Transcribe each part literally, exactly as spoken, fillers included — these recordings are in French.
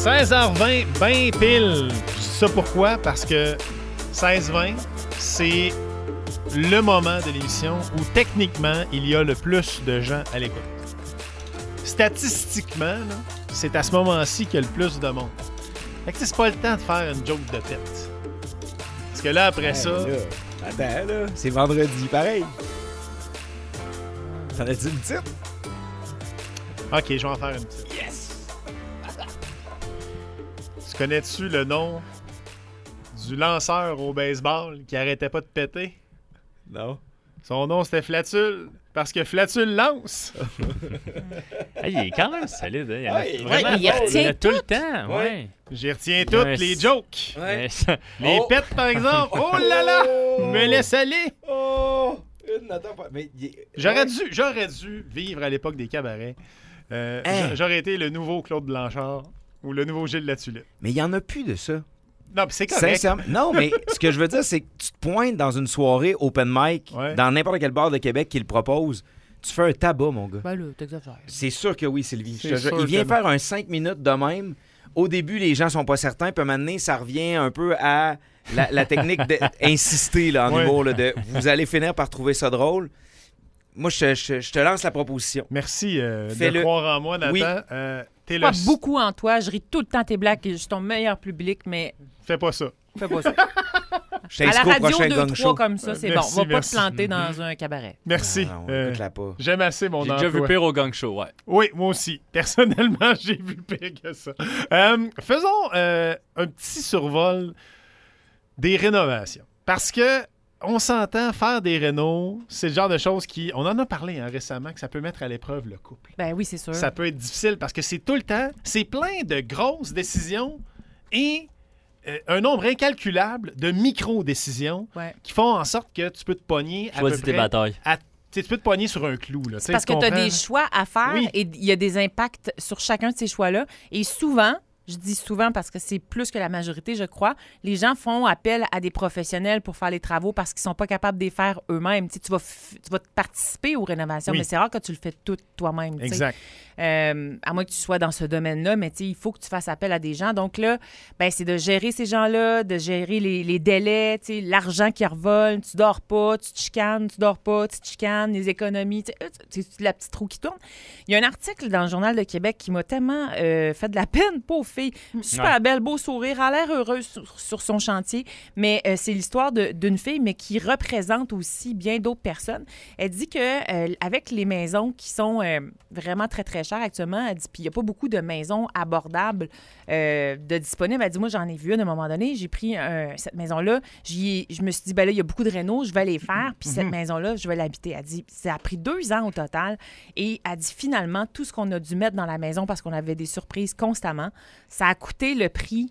seize heures vingt, ben pile. Je dis ça pourquoi? Parce que seize heures vingt, c'est le moment de l'émission où techniquement, il y a le plus de gens à l'écoute. Statistiquement, là, c'est à ce moment-ci qu'il y a le plus de monde. Fait que c'est pas le temps de faire une joke de tête. Parce que là, après hey, ça... Là, attends, là, c'est vendredi, pareil. T'en as-tu une petite? OK, je vais en faire une petite. Yes! Tu connais-tu le nom du lanceur au baseball qui arrêtait pas de péter? Non. Son nom, c'était Flatule, parce que Flatule lance. Hey, il est quand même solide. Hein? Il, y en a ouais, vraiment, ouais, il retient il a tout tout. le temps. Ouais. Ouais. J'y retiens toutes, Ouais, les c'est... jokes. Ouais. Mais ça... Les oh. pets, par exemple. Oh là là! Oh. Me laisse aller. Oh! Une, attends pas. Mais, j'aurais, ouais. dû, j'aurais dû vivre à l'époque des cabarets. Euh, hein? J'aurais été le nouveau Claude Blanchard ou le nouveau Gilles Latulippe. Mais il n'y en a plus de ça. Non, mais c'est correct. Sincèrement. Non, mais ce que je veux dire, c'est que tu te pointes dans une soirée open mic, ouais. dans n'importe quel bar de Québec qui le propose, tu fais un tabac, mon gars. Ben là, t'exagères. C'est sûr que oui, Sylvie. C'est Je te jure. sûr Il vient que... faire un cinq minutes de même. Au début, les gens sont pas certains, puis à un moment donné, ça revient un peu à la, la technique d'insister là, en ouais. humour, là, de vous allez finir par trouver ça drôle. Moi, je, je, je te lance la proposition. Merci euh, de Fais-le. croire en moi, Nathan. Oui. Euh, t'es Je le... crois beaucoup en toi. Je ris tout le temps tes blagues et je suis ton meilleur public, mais Fais pas ça. fais pas ça. Je À la t'inscris au radio, prochain deux, gang trois show. comme ça, c'est Merci, bon. On va merci. pas te planter dans un cabaret. Merci. Ah, non, Euh, écoute-la pas. J'aime assez mon J'ai emploi. déjà vu pire au gang show, ouais. Oui, moi aussi. Personnellement, j'ai vu pire que ça. Euh, faisons euh, un petit survol des rénovations. Parce que on s'entend, faire des rénos, c'est le genre de choses qui... On en a parlé hein, récemment, que ça peut mettre à l'épreuve le couple. Ben oui, c'est sûr. Ça peut être difficile parce que c'est tout le temps... C'est plein de grosses décisions et euh, un nombre incalculable de micro-décisions Ouais. qui font en sorte que tu peux te pogner à Choisis peu tes près... batailles. À, tu peux te pogner sur un clou. Là, C'est parce que tu as des choix à faire Oui. et il y a des impacts sur chacun de ces choix-là. Et souvent, je dis souvent parce que c'est plus que la majorité, je crois, les gens font appel à des professionnels pour faire les travaux parce qu'ils sont pas capables de les faire eux-mêmes. Tu sais, tu vas, f- tu vas participer aux rénovations, Oui. mais c'est rare que tu le fais tout toi-même. tu sais. Exact. Euh, à moins que tu sois dans ce domaine-là, mais tu sais, il faut que tu fasses appel à des gens. Donc là, ben, c'est de gérer ces gens-là, de gérer les, les délais, tu sais, l'argent qui revole, tu dors pas, tu te chicanes, tu dors pas, tu te chicanes, les économies, tu sais, c'est la petite roue qui tourne. Il y a un article dans le Journal de Québec qui m'a tellement euh, fait de la peine, pauvre fille. Super Ouais. belle, beau sourire, a l'air heureuse sur, sur son chantier, mais euh, c'est l'histoire de- d'une fille, mais qui représente aussi bien d'autres personnes. Elle dit que euh, avec les maisons qui sont euh, vraiment très, très chères actuellement, elle dit, puis il n'y a pas beaucoup de maisons abordables euh, de disponibles. Elle dit, moi, j'en ai vu une à un moment donné, j'ai pris euh, cette maison-là, j'y ai- je me suis dit, ben là, il y a beaucoup de rénaux, je vais les faire, puis cette maison-là, je vais l'habiter. Elle dit, ça a pris deux ans au total, et elle dit, finalement, tout ce qu'on a dû mettre dans la maison parce qu'on avait des surprises constamment, ça a coûté le prix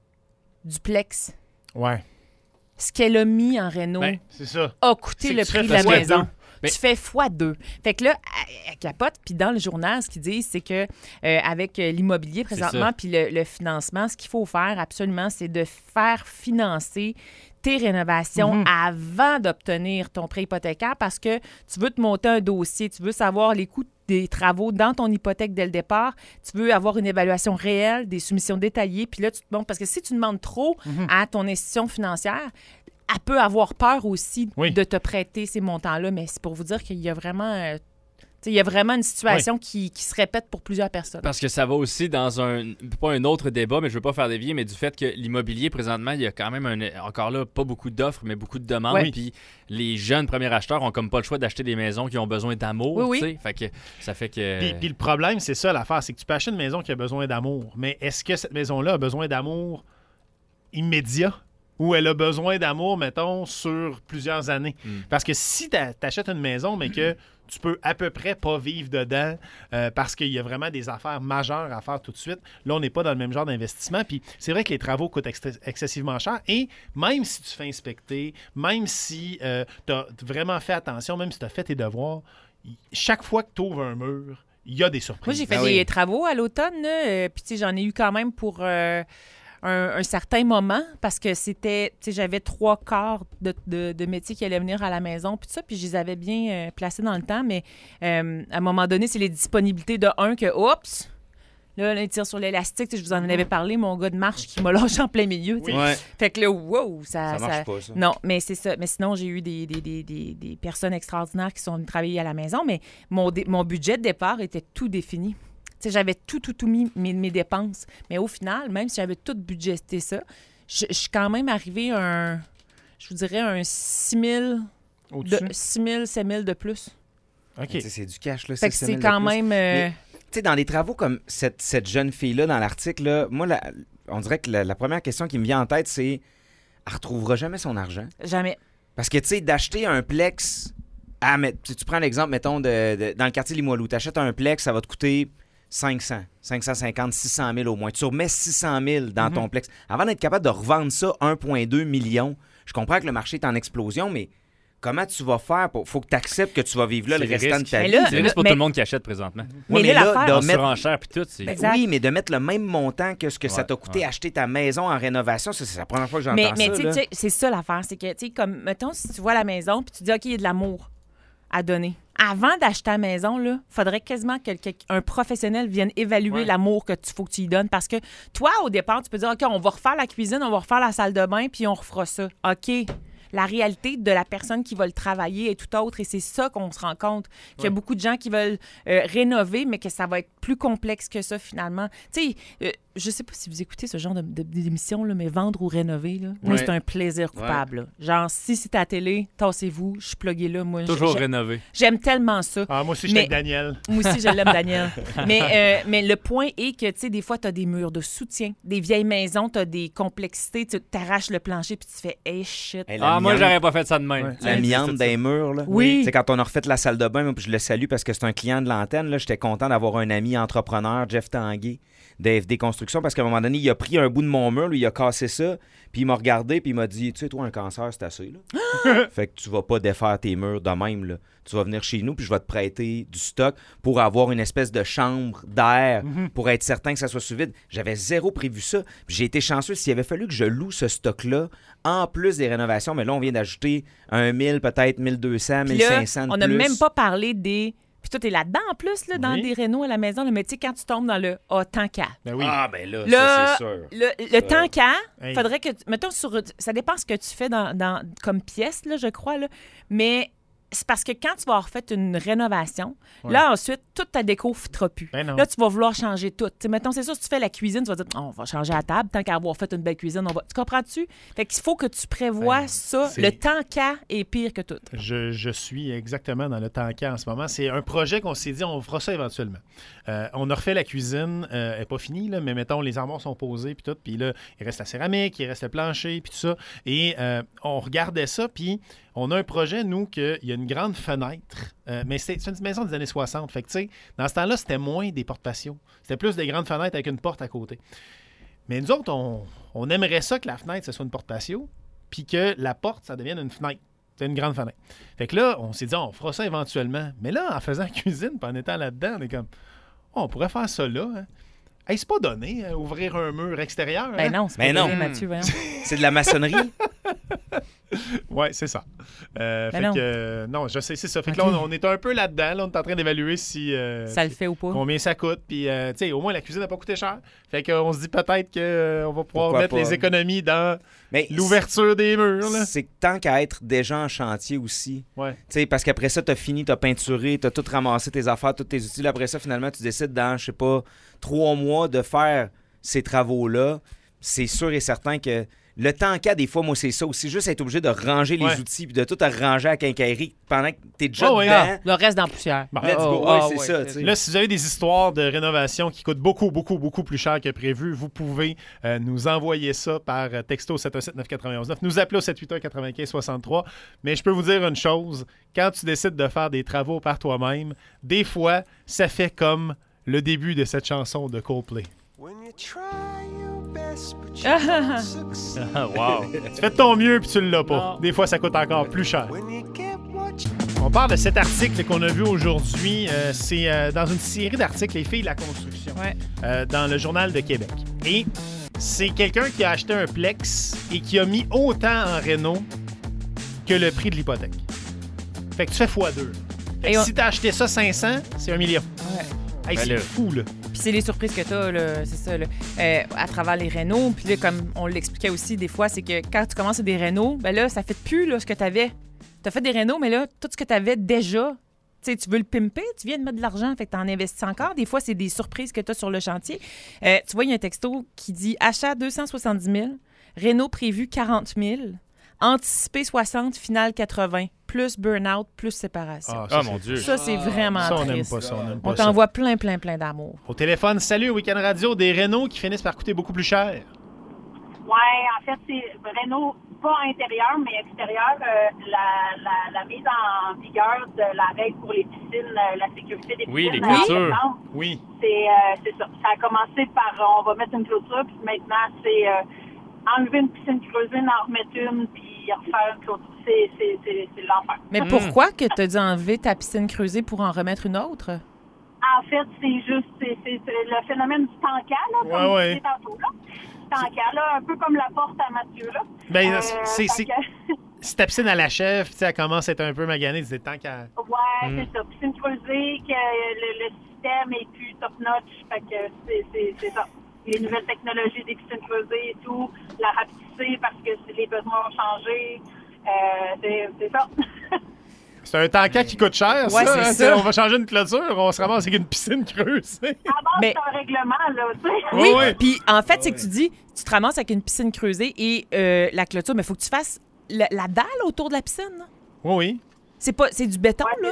du Plex. Ouais. Ce qu'elle a mis en réno Ben, c'est ça. a coûté C'est le que tu prix fais de la fois maison. deux. Mais- Tu fais fois deux. Fait que là, elle, elle capote. Puis dans le journal, ce qu'ils disent, c'est que euh, avec euh, l'immobilier présentement, ça. puis le, le financement, ce qu'il faut faire absolument, c'est de faire financer tes rénovations Mhm. avant d'obtenir ton prêt hypothécaire parce que tu veux te monter un dossier, tu veux savoir les coûts des travaux dans ton hypothèque dès le départ, tu veux avoir une évaluation réelle, des soumissions détaillées, puis là, tu te montres, parce que si tu demandes trop à ton institution financière, elle peut avoir peur aussi Oui. de te prêter ces montants-là, mais c'est pour vous dire qu'il y a vraiment... euh, tu sais, il y a vraiment une situation qui, qui se répète pour plusieurs personnes. Parce que ça va aussi dans un, pas un autre débat, mais je veux pas faire dévier, mais du fait que l'immobilier, présentement, il y a quand même, un, encore là, pas beaucoup d'offres, mais beaucoup de demandes. Ouais. Puis les jeunes premiers acheteurs ont comme pas le choix d'acheter des maisons qui ont besoin d'amour. Oui, oui. tu sais. Fait que ça fait que... Puis, puis le problème, c'est ça l'affaire, c'est que tu peux acheter une maison qui a besoin d'amour. Mais est-ce que cette maison-là a besoin d'amour immédiat ou elle a besoin d'amour, mettons, sur plusieurs années? Mm. Parce que si tu achètes une maison, mais que tu peux à peu près pas vivre dedans euh, parce qu'il y a vraiment des affaires majeures à faire tout de suite, là, on n'est pas dans le même genre d'investissement. Puis c'est vrai que les travaux coûtent ex- excessivement cher. Et même si tu fais inspecter, même si euh, tu as vraiment fait attention, même si tu as fait tes devoirs, y- chaque fois que tu ouvres un mur, il y a des surprises. Moi, j'ai fait Ah des oui. travaux à l'automne, là, euh, puis tu sais, j'en ai eu quand même pour euh, un, un certain moment parce que c'était, tu sais, j'avais trois quarts de, de, de métiers qui allaient venir à la maison, puis tout ça, puis je les avais bien euh, placés dans le temps, mais euh, à un moment donné, c'est les disponibilités de un que, oups, Là, là, il tire sur l'élastique. Tu sais, je vous en avais parlé, mon gars de marche qui m'a lâché en plein milieu. tu sais. Ouais. Fait que là, wow, ça... Ça marche pas, ça. Non, mais c'est ça. Mais sinon, j'ai eu des, des, des, des, des personnes extraordinaires qui sont venues travailler à la maison, mais mon, dé- mon budget de départ était tout défini. Tu sais, j'avais tout, tout, tout mis mes, mes dépenses. Mais au final, même si j'avais tout budgété ça, je je suis quand même arrivée à un, je vous dirais, un six mille, Au-dessus? de, six mille, sept mille de plus. OK. Tu sais, C'est du cash, là. Fait que six c'est semaines de quand plus. même... euh, Mais- Tu sais, dans les travaux comme cette, cette jeune fille-là dans l'article, là, moi, la- on dirait que la, la première question qui me vient en tête, c'est elle retrouvera jamais son argent. Jamais. Parce que, tu sais, d'acheter un plex, à, met- tu, tu prends l'exemple, mettons, de, de- dans le quartier Limoilou, tu achètes un plex, ça va te coûter cinq cents, cinq cent cinquante, six cent mille au moins. Tu remets six cent mille dans Mhm. ton plex. Avant d'être capable de revendre ça un virgule deux million, je comprends que le marché est en explosion, mais comment tu vas faire? Pour... faut que tu acceptes que tu vas vivre là C'est le le restant risque. de ta Mais vie. là- C'est le risque pour mais- tout le monde qui achète présentement. Mais Ouais, là, l'affaire- En de mettre... surenchère puis tout, c'est... Ben Exact. oui, mais de mettre le même montant que ce que ça Ouais, t'a coûté ouais. acheter ta maison en rénovation, ça, c'est la première fois que j'entends Mais, ça. mais tu sais, là. tu sais, c'est ça l'affaire. C'est que, tu sais, comme, mettons, si tu vois la maison puis tu dis, OK, il y a de l'amour à donner. Avant d'acheter la maison, il faudrait quasiment que quel- un professionnel vienne évaluer Ouais. l'amour que tu faut que tu y donnes. Parce que toi, au départ, tu peux dire, OK, on va refaire la cuisine, on va refaire la salle de bain, puis on refera ça. OK. La réalité de la personne qui va le travailler est tout autre. Et c'est ça qu'on se rend compte. Qu'il y a Ouais. beaucoup de gens qui veulent euh, rénover, mais que ça va être plus complexe que ça, finalement. Tu sais, euh, je sais pas si vous écoutez ce genre de, de- d'émission, là, mais vendre ou rénover, là, moi, Ouais. c'est un plaisir coupable. là. Genre, si c'est à la télé, tassez-vous, je suis pluguée là. Moi, Toujours j'ai- rénové. J'aime tellement ça. Ah, moi aussi, je suis Mais- avec Daniel. Moi aussi, je l'aime, Daniel. mais, euh, mais le point est que, tu sais, des fois, tu as des murs de soutien, des vieilles maisons, tu as des complexités, tu t'arraches le plancher puis tu fais « Hey, shit! Hey, la Ah, moi, miante- j'aurais pas fait ça de même. Ouais. La Tiens, miante c'est ça. des murs, là. Oui. C'est quand on a refait la salle de bain, moi, puis je le salue parce que c'est un client de l'antenne, là. J'étais content d'avoir un ami entrepreneur, Jeff Tanguay, d'A F D Construction, parce qu'à un moment donné, il a pris un bout de mon mur, lui, il a cassé ça, puis il m'a regardé, puis il m'a dit, tu sais, toi, un cancer, c'est assez, là. Fait que tu vas pas défaire tes murs de même, là. Tu vas venir chez nous, puis je vais te prêter du stock pour avoir une espèce de chambre d'air, pour être certain que ça soit sous vide. J'avais zéro prévu ça. Puis j'ai été chanceux. S'il avait fallu que je loue ce stock-là, en plus des rénovations, mais là, on vient d'ajouter un mille, peut-être mille deux cents, Puis mille là, cinq cents de on n'a plus. même pas parlé des... Puis toi, t'es là-dedans, en plus, là, dans Oui. des rénaux à la maison. Là. Mais tu sais, quand tu tombes dans le « Ah, tant qu'à », Ben oui. Ah, ben là, Le- ça, c'est sûr. le, le Ça. tant qu'à, Hey. faudrait que... tu- Mettons, sur, ça dépend ce que tu fais dans, dans, comme pièce, là, je crois, là. Mais c'est parce que quand tu vas avoir fait une rénovation, Ouais. là, ensuite, toute ta déco ne fitera plus. Ben non. Là, tu vas vouloir changer tout. Tu sais, mettons, c'est sûr, si tu fais la cuisine, tu vas dire oh, on va changer la table, tant qu'à avoir fait une belle cuisine, on va. Tu comprends-tu? Fait qu'il faut que tu prévois Ben, ça. c'est- Le tant qu'à est pire que tout. Je, je suis exactement dans le tanker en ce moment. C'est un projet qu'on s'est dit, on fera ça éventuellement. Euh, on a refait la cuisine, euh, elle n'est pas finie, là, mais mettons, les armoires sont posées, puis tout, puis là, il reste la céramique, il reste le plancher, puis tout ça. Et euh, on regardait ça, puis on a un projet, nous, qu'il y a une grande fenêtre, euh, mais c'est c'est une maison des années soixante. Fait que, tu sais, dans ce temps-là, c'était moins des portes patios. C'était plus des grandes fenêtres avec une porte à côté. Mais nous autres, on, on aimerait ça que la fenêtre, ce soit une porte patio, puis que la porte, ça devienne une fenêtre. C'est une grande fenêtre. Fait que là, on s'est dit, on fera ça éventuellement. Mais là, en faisant la cuisine, puis en étant là-dedans, on est comme, oh, on pourrait faire ça là. Hein. Hey, c'est pas donné, hein, ouvrir un mur extérieur. Ben hein? non, c'est Ben pas non. vrai, Mathieu, voyons. C'est de la maçonnerie. Ouais, c'est ça. Euh, Ben fait non. que, euh, non, je sais, c'est ça. Fait que Ok. là, on, on est un peu là-dedans. Là, on est en train d'évaluer si. euh, Ça le fait ou pas? combien ça coûte. Puis, euh, tu sais, au moins, la cuisine n'a pas coûté cher. Fait qu'on se dit peut-être qu'on va pouvoir Pourquoi mettre pas? les économies dans Mais l'ouverture des murs. Là. c'est que tant qu'à être déjà en chantier aussi. Ouais. Tu sais, parce qu'après ça, t'as fini, t'as peinturé, t'as tout ramassé tes affaires, tous tes outils. Là, après ça, finalement, tu décides dans, je sais pas, trois mois de faire ces travaux-là. C'est sûr et certain que le temps qu'à, des fois, moi, c'est ça aussi. Juste être obligé de ranger les Ouais. outils puis de tout arranger à quincaillerie pendant que t'es déjà Oh, ouais, dedans. Le reste dans la poussière. Bon. Let's go. Ah, Ouais, ah, c'est ouais, ça, c'est tu sais. Là, si vous avez des histoires de rénovation qui coûtent beaucoup, beaucoup, beaucoup plus cher que prévu, vous pouvez euh, nous envoyer ça par euh, texto sept un sept neuf neuf un neuf. Nous appeler au sept huit un quatre-vingt-quinze soixante-trois. Mais je peux vous dire une chose, quand tu décides de faire des travaux par toi-même, des fois, ça fait comme le début de cette chanson de Coldplay. When you try your best, but you Ah. don't succeed. Wow. Tu fais de ton mieux puis tu l'as pas. Non. Des fois, ça coûte encore plus cher. When you get what you On parle de cet article qu'on a vu aujourd'hui. Euh, c'est euh, dans une série d'articles, Les filles de la construction, Ouais. euh, dans le Journal de Québec. Et c'est quelqu'un qui a acheté un Plex et qui a mis autant en réno que le prix de l'hypothèque. Fait que tu fais fois deux. Fait Et que on- si t'as acheté ça cinq cents, c'est un million. Ouais. Hey, Ben c'est là. fou, là. Puis Puis c'est les surprises que tu as, là, c'est ça, là, euh, à travers les rénaux. Puis là, comme on l'expliquait aussi des fois, c'est que quand tu commences à des rénaux, ben là, ça fait plus là, ce que tu avais. Tu as fait des rénaux, mais là, tout ce que tu avais déjà, tu sais, tu veux le pimper, tu viens de mettre de l'argent, fait que tu en investis encore. Des fois, c'est des surprises que tu as sur le chantier. Euh, tu vois, il y a un texto qui dit « Achat deux cent soixante-dix mille, réno prévu quarante mille, anticipé soixante, final quatre-vingts, plus burn-out, plus séparation. Ah, Ah, ça, mon c'est- Dieu. Ça, c'est vraiment Ça, on n'aime triste. pas ça. On n'aime On pas ça. t'envoie plein, plein, plein d'amour. Au téléphone, salut, Week-end Radio, des Renault qui finissent par coûter beaucoup plus cher. Ouais, en fait, c'est Renault, pas intérieur, mais extérieur. euh, la, la, la mise en vigueur de la règle pour les piscines, euh, la sécurité des Oui, piscines. les en clôtures. septembre, Oui. C'est, euh, c'est ça. Ça a commencé par euh, on va mettre une clôture, puis maintenant, c'est euh, enlever une piscine creusée, en remettre une, puis refaire une clôture. C'est, c'est, c'est, c'est l'enfer. Mais pourquoi que tu as dû enlever ta piscine creusée pour en remettre une autre? En fait, c'est juste c'est, c'est, c'est le phénomène du tanka, là, comme Ouais, je ouais. disais tantôt, là. Tanka, là, un peu comme la porte à Mathieu, là. Ben, Euh, c'est- fait c'est- que- Si ta piscine à la chef, tu sais, elle commence à être un peu maganée, c'est tant qu'à. Ouais, Mm. c'est ça. Piscine creusée, que le, le système est plus top-notch. Fait que c'est, c'est, c'est ça. Les nouvelles technologies des piscines creusées et tout, la rapidité parce que les besoins ont changé. Euh, c'est, c'est ça. C'est un tanka qui coûte cher, Ouais, ça. c'est hein, ça. t'sais, On va changer une clôture, on se ramasse avec une piscine creuse. Avant, Mais- c'est un règlement, là, tu sais. Oui, ouais. puis en fait, c'est que tu dis, tu te ramasses avec une piscine creusée et euh, la clôture, mais il faut que tu fasses la, la dalle autour de la piscine. là. Oui, oui. C'est pas, c'est du béton, Ouais, là?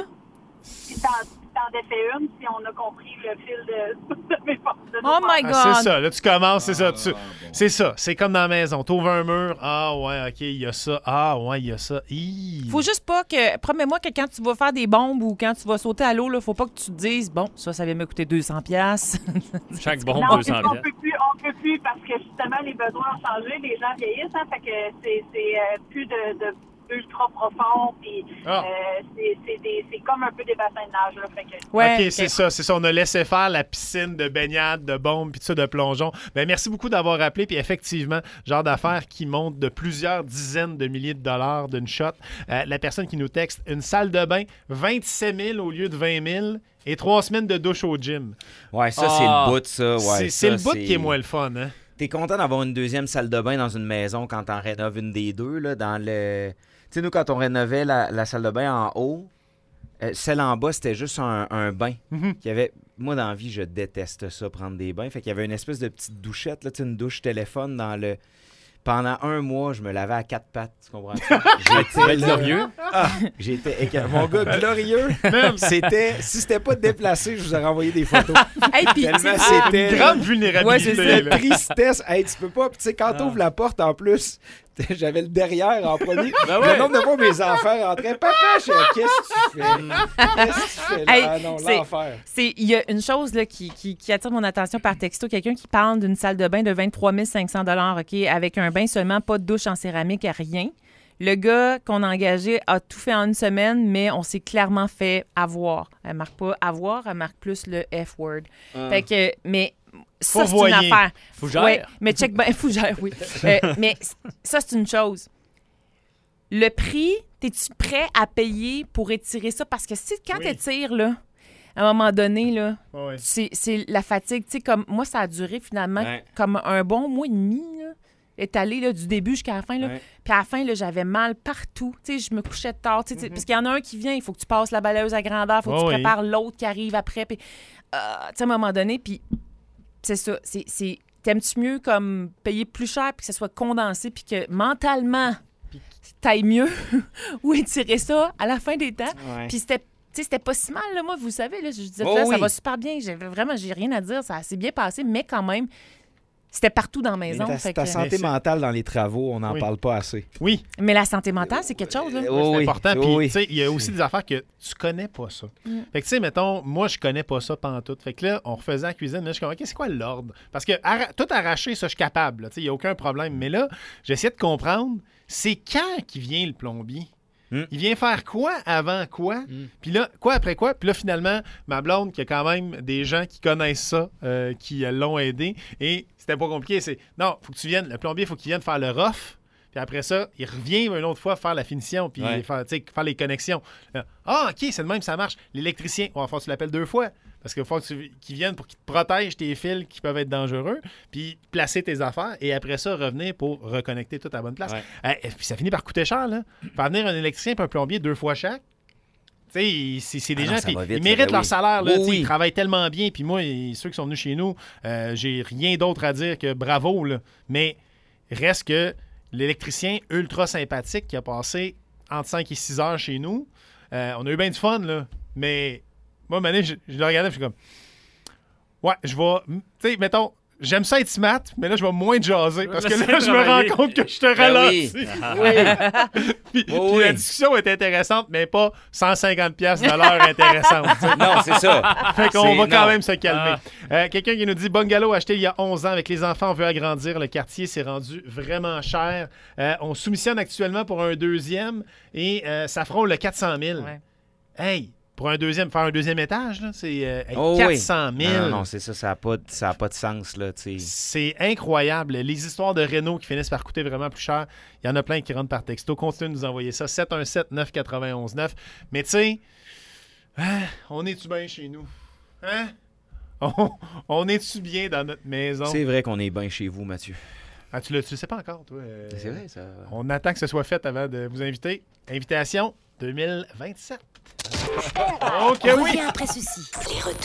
Si t'en, si t'en défais une, si on a compris le fil de, de mes forces de Oh my Ah, God! c'est ça, là, tu commences, c'est ça. tu- C'est ça, c'est comme dans la maison. Tu ouvres un mur, ah ouais, OK, il y a ça. Ah ouais, il y a ça. Hi. Faut juste pas que. Promets-moi que quand tu vas faire des bombes ou quand tu vas sauter à l'eau, là, faut pas que tu te dises, bon, ça, ça vient me coûter deux cents piastres. Chaque bombe, Non, deux cents on piastres. peut plus, on peut plus parce que justement les besoins ont changé, les gens vieillissent, hein, fait que c'est, c'est euh, plus de, de ultra profond, puis Ah. euh, c'est, c'est, des, c'est comme un peu des bassins de nage, là, fait que Ouais. OK, c'est ça, c'est ça. On a laissé faire la piscine de baignade, de bombes, puis tout ça, de plongeon. Ben, merci beaucoup d'avoir appelé. Puis effectivement, genre d'affaires qui monte de plusieurs dizaines de milliers de dollars d'une shot. Euh, la personne qui nous texte, une salle de bain, vingt-sept mille au lieu de vingt mille et trois semaines de douche au gym. Ouais, ça, Ah. c'est le bout, ça. Ouais, c'est ça, c'est le bout c'est- qui est moins le fun, hein? T'es content d'avoir une deuxième salle de bain dans une maison quand t'en rénoves une des deux, là, dans le... Tu sais, nous, quand on rénovait la, la salle de bain en haut, euh, celle en bas, c'était juste un, un bain. Mhm. Qui avait... Moi, dans la vie, je déteste ça, prendre des bains. Fait qu'il y avait une espèce de petite douchette, là, tu sais, une douche téléphone dans le... Pendant un mois, je me lavais à quatre pattes, tu comprends? J'étais être glorieux. Ah, j'étais éca- Mon gars, glorieux. C'était... Si c'était pas déplacé, je vous aurais envoyé des photos. Hey, puis, Tellement tu sais, c'était... Grande Ouais, vulnérabilité. c'est La là. tristesse. Hey, tu peux pas. Puis, tu sais, quand t'ouvres la porte, en plus, j'avais le derrière en premier. Ben Le ouais. nombre de fois mes enfants rentraient. Papa, je fais, qu'est-ce que tu fais? Qu'est-ce que tu fais là? Hey, Ah non, c'est- l'enfer. c'est- il y a une chose là, qui, qui, qui attire mon attention par texto. Quelqu'un qui parle d'une salle de bain de vingt-trois mille cinq cents OK, avec un bain seulement, pas de douche en céramique, rien. Le gars qu'on a engagé a tout fait en une semaine, mais on s'est clairement fait avoir. Elle marque pas avoir, elle marque plus le F-word. Fait que, mais ça, c'est une Fourvoyer. affaire. Fougère. Ouais, mais check ben, fougère, oui. Euh, mais c- ça, c'est une chose. Le prix, es-tu prêt à payer pour étirer ça? Parce que si, quand Oui. tu étires, là, à un moment donné, là, Ouais. c'est, c'est la fatigue. Tu sais, comme moi, ça a duré finalement Ouais. comme un bon mois et demi, là, étalé là, du début jusqu'à la fin. Là. Ouais. Puis à la fin, là, j'avais mal partout. Tu sais, je me couchais tard. Tu sais, Mm-hmm. Parce qu'il y en a un qui vient, il faut que tu passes la balayeuse à grandeur, il faut que Oh tu oui. prépares l'autre qui arrive après. Puis, euh, tu sais, à un moment donné, puis c'est ça. C'est, c'est, t'aimes-tu mieux comme payer plus cher puis que ça soit condensé puis que mentalement, t'ailles mieux ou étirer ça à la fin des temps? Ouais. Puis c'était, tu sais, c'était pas si mal, là, moi, vous savez, là, je disais, Oh là, ça oui. va super bien. J'ai, vraiment, j'ai rien à dire. Ça a assez bien passé, mais quand même, c'était partout dans la Mais maison. ta, fait ta que- santé Mais c'est- mentale dans les travaux, on n'en Oui. parle pas assez. Oui, Mais la santé mentale, c'est quelque chose, là. Euh, oh c'est oui. important. Oh Puis, oui. tu sais, il y a aussi des affaires que tu connais pas ça. Mm. Fait que, tu sais, mettons, moi, je connais pas ça pantoute. Fait que là, on refaisait la cuisine. Là, je suis comme, OK, c'est quoi l'ordre? Parce que arra- tout arracher, ça, je suis capable. là. Tu sais, il n'y a aucun problème. Mais là, j'essaie de comprendre, c'est quand qui vient le plombier? Mm. Il vient faire quoi avant quoi? Mm. Puis là, quoi après quoi? Puis là, finalement, ma blonde, qui a quand même des gens qui connaissent ça, euh, qui euh, l'ont aidé, et c'était pas compliqué. C'est, non, faut que tu viennes, le plombier, faut qu'il vienne faire le rough. Puis après ça, il revient une autre fois faire la finition, puis Ouais. faire, tu sais, faire les connexions. Là, ah, OK, c'est de même, ça marche. L'électricien, on va faire, tu l'appelles deux fois. Parce qu'il faut que tu- qu'ils viennent pour qu'ils te protègent tes fils qui peuvent être dangereux, puis placer tes affaires, et après ça, revenir pour reconnecter tout à la bonne place. Ouais. Eh, et puis ça finit par coûter cher, là. Faire venir un électricien et un plombier deux fois chaque. Tu sais, c'est c'est des Ah non, gens, ça puis va vite, ils là, méritent ben leur oui. salaire. Là, Oui, tu sais, oui. Ils travaillent tellement bien. Puis moi, et ceux qui sont venus chez nous, euh, j'ai rien d'autre à dire que bravo. Là. Mais reste que l'électricien ultra sympathique qui a passé entre cinq et six heures chez nous, euh, on a eu bien du fun, là. Mais moi, Mané, je, je le regardais, je suis comme, ouais, je vais, tu sais, mettons, j'aime ça être smart, mais là, je vais moins te jaser. Parce que là, je me rends compte que je te Ben ralentis. oui. Puis, Oui, puis oui. la discussion est intéressante, mais pas cent cinquante piastres de l'heure intéressante. tu sais. Non, c'est ça. Fait qu'on C'est- va quand non. même se calmer. Ah. Euh, Quelqu'un qui nous dit bungalow acheté il y a onze ans avec les enfants, on veut agrandir. Le quartier s'est rendu vraiment cher. Euh, on soumissionne actuellement pour un deuxième et euh, ça frôle le quatre cent mille. Ouais. Hey, pour un deuxième, faire un deuxième étage, là, c'est euh, hey, Oh, quatre oui. cent mille. Non, non, c'est ça, ça n'a pas, de- ça a pas de sens, là, tu sais. C'est incroyable. Les histoires de Renault qui finissent par coûter vraiment plus cher, il y en a plein qui rentrent par texto. Continuez de nous envoyer ça. sept un sept neuf neuf un neuf. Mais tu sais, hein, on est-tu bien chez nous? Hein? On, on est-tu bien dans notre maison? C'est vrai qu'on est bien chez vous, Mathieu. Ah, tu le tu le sais pas encore, toi? euh, C'est vrai, ça. On attend que ce soit fait avant de vous inviter. Invitation deux mille vingt-sept. OK, On oui! revient après ceci. Les retours.